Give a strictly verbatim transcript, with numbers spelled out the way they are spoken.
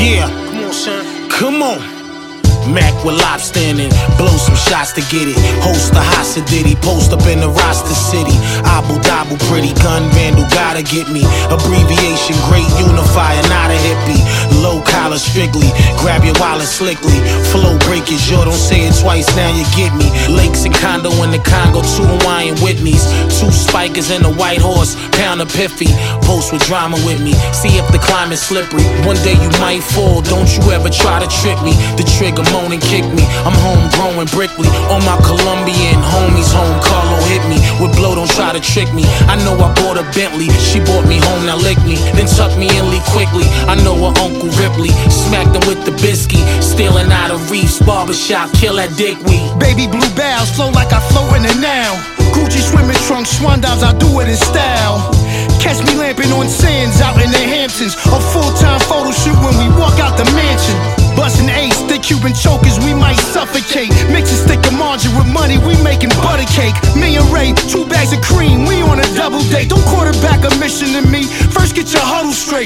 Yeah, come on, son. Come on. Mac with lobster in it, blow some shots to get it. Host the Hasidity, post up in the roster city. Abu Dhabi, pretty gun vandal, gotta get me. Abbreviation, great unifier, not a hippie. Low collar, strictly, grab your wallet slickly. Flow breakage, yo, don't say it twice, now you get me. Lakes and condo in the Congo, two Hawaiian Whitneys. Two spikers and a white horse, pound a piffy. Post with drama with me, see if the climate's slippery. One day you might fall, don't you ever try to trick me. The trigger moan and kick me, I'm homegrown and Brickley. All my Colombian homies home, Carlo hit me. With blow, don't try to trick me. I know I bought a Bentley, she bought me home, now lick me. Then tuck me in, leave quickly. I know her Uncle Ripley, smacked him with the biscuit. Stealing out of Reefs, barbershop, kill that dick weed. Baby blue bows, flow like I flow in it now. Gucci swimming trunks, swan dives, I do it in style. Catch me lamping on sands out in the Hamptons. A full-time photo shoot when we walk out the mansion. Bustin' ace, thick Cuban chokers, we might suffocate. Mix a stick of margarine with money, we making butter cake. Me and Ray, two bags of cream, we on a double date. Don't quarterback a mission to me, first get your huddle straight.